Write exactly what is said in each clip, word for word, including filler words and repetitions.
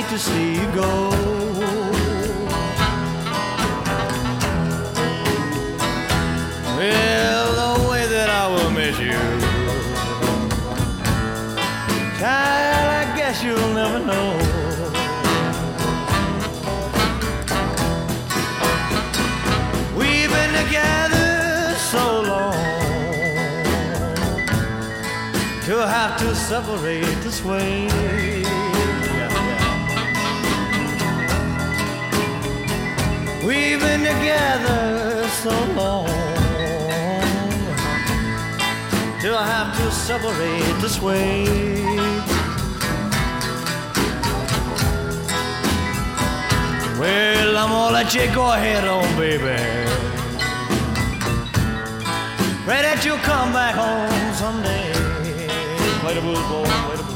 to see you go. Well, the way that I will miss you, child, I guess you'll never know. We've been together so long to have to separate this way. We've been together so long till I have to separate this way. Well, I'm gonna let you go ahead on, baby. Pray that you'll come back home someday. Play the blues, boy, play the blues.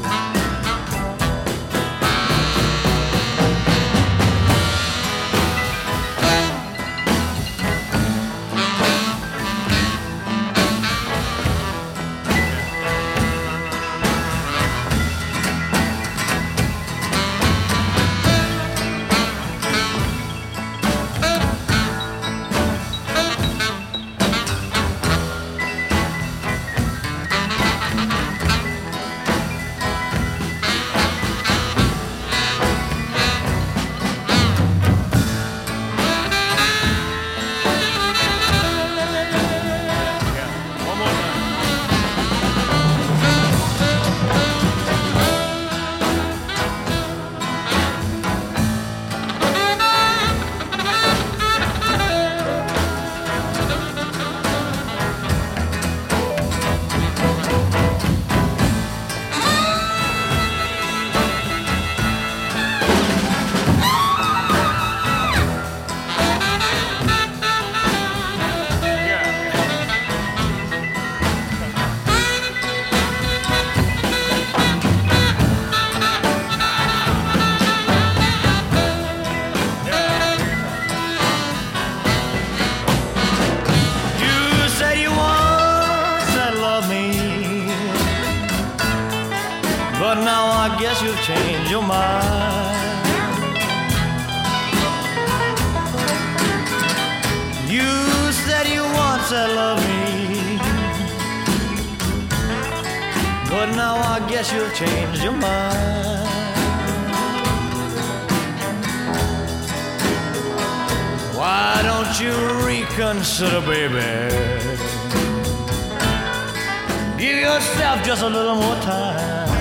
But now I guess you've changed your mind. You said you once had loved me, but now I guess you've changed your mind. Why don't you reconsider, baby? Give yourself just a little more time.